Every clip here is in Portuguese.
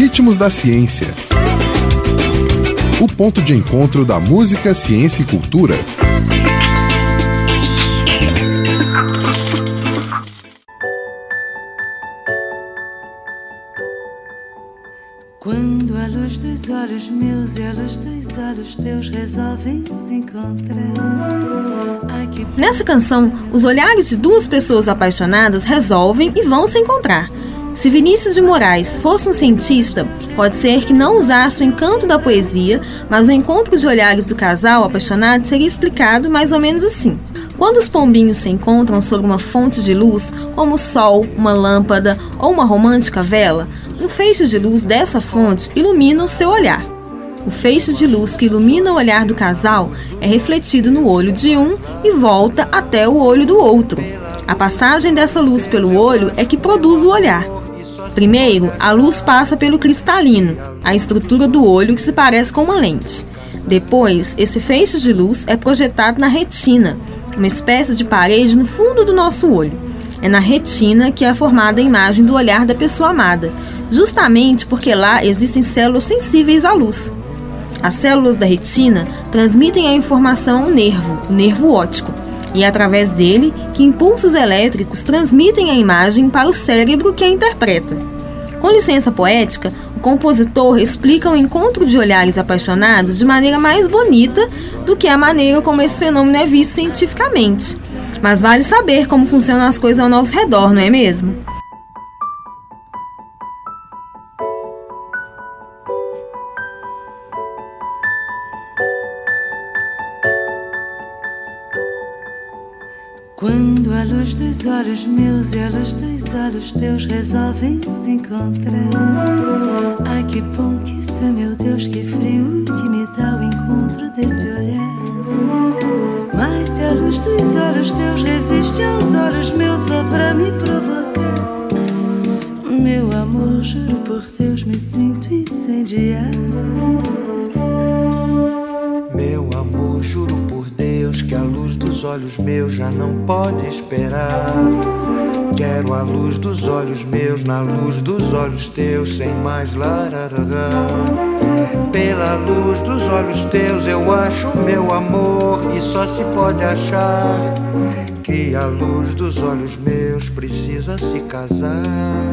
Ritmos da Ciência. O ponto de encontro da música, ciência e cultura. Quando a luz dos olhos meus e a luz dos olhos teus resolvem se encontrar. Nessa canção, os olhares de duas pessoas apaixonadas resolvem e vão se encontrar. Se Vinícius de Moraes fosse um cientista, pode ser que não usasse o encanto da poesia, mas o encontro de olhares do casal apaixonado seria explicado mais ou menos assim. Quando os pombinhos se encontram sobre uma fonte de luz, como o sol, uma lâmpada ou uma romântica vela, um feixe de luz dessa fonte ilumina o seu olhar. O feixe de luz que ilumina o olhar do casal é refletido no olho de um e volta até o olho do outro. A passagem dessa luz pelo olho é que produz o olhar. Primeiro, a luz passa pelo cristalino, a estrutura do olho que se parece com uma lente. Depois, esse feixe de luz é projetado na retina, uma espécie de parede no fundo do nosso olho. É na retina que é formada a imagem do olhar da pessoa amada, justamente porque lá existem células sensíveis à luz. As células da retina transmitem a informação ao nervo, o nervo óptico, e é através dele que impulsos elétricos transmitem a imagem para o cérebro que a interpreta. Com licença poética, o compositor explica o encontro de olhares apaixonados de maneira mais bonita do que a maneira como esse fenômeno é visto cientificamente. Mas vale saber como funcionam as coisas ao nosso redor, não é mesmo? Quando a luz dos olhos meus e a luz dos olhos teus resolvem se encontrar. Ai, que bom que isso é, meu Deus, que frio que me dá o encontro desse olhar. Mas se a luz dos olhos teus resiste aos olhos meus só pra me provocar, meu amor, juro por Deus, me sinto incendiar. Meu amor, juro por Deus que a luz dos olhos meus já não pode esperar. Quero a luz dos olhos meus na luz dos olhos teus, sem mais lararará. Pela luz dos olhos teus eu acho meu amor, e só se pode achar que a luz dos olhos meus precisa se casar.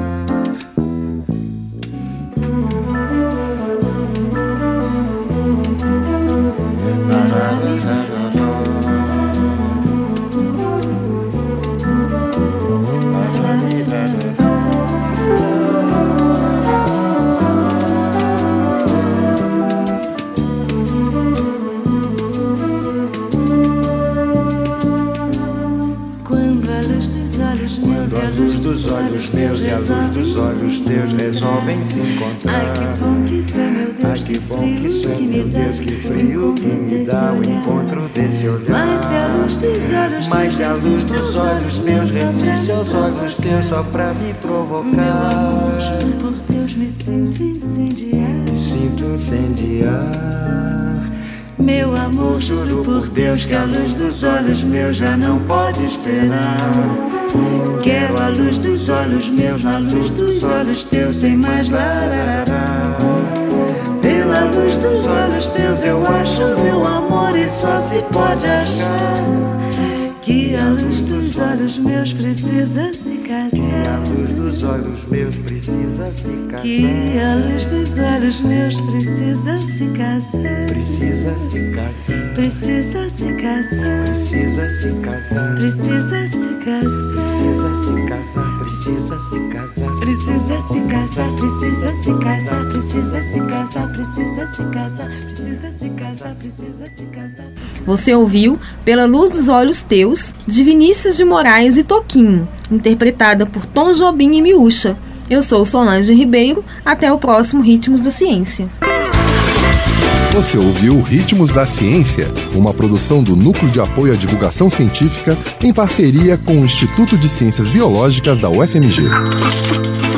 Dos olhos meus e a luz dos olhos teus resolvem se encontrar. Ai, que bom que isso é, meu Deus, ai, que bom que isso é, meu Deus, que frio que me dá o encontro desse olhar. Mas se a luz dos olhos, mas se a luz dos olhos meus resiste aos olhos teus só pra me provocar. Meu amor, juro por Deus, me sinto incendiar. Me sinto incendiar. Meu amor, juro por Deus que a luz dos olhos meus já não pode esperar. Quero a luz dos olhos meus na luz dos olhos teus, sem mais lararará. Pela luz dos olhos teus eu acho meu amor, e só se pode achar que a luz dos olhos meus precisa se casar. Que a luz dos olhos meus precisa se casar. Que a luz dos olhos meus precisa se casar. Precisa se casar. Precisa se casar. Precisa se casar. Precisa se casar. Precisa se casar. Precisa se casar. Precisa se casar. Precisa se casar. Precisa se casar. Precisa se casar. Precisa se casar. Precisa se casar. Você ouviu Pela Luz dos Olhos Teus, de Vinícius de Moraes e Toquinho, interpretada por Tom Jobim e Miúcha. Eu sou Solange Ribeiro, até o próximo Ritmos da Ciência. Você ouviu Ritmos da Ciência, uma produção do Núcleo de Apoio à Divulgação Científica em parceria com o Instituto de Ciências Biológicas da UFMG.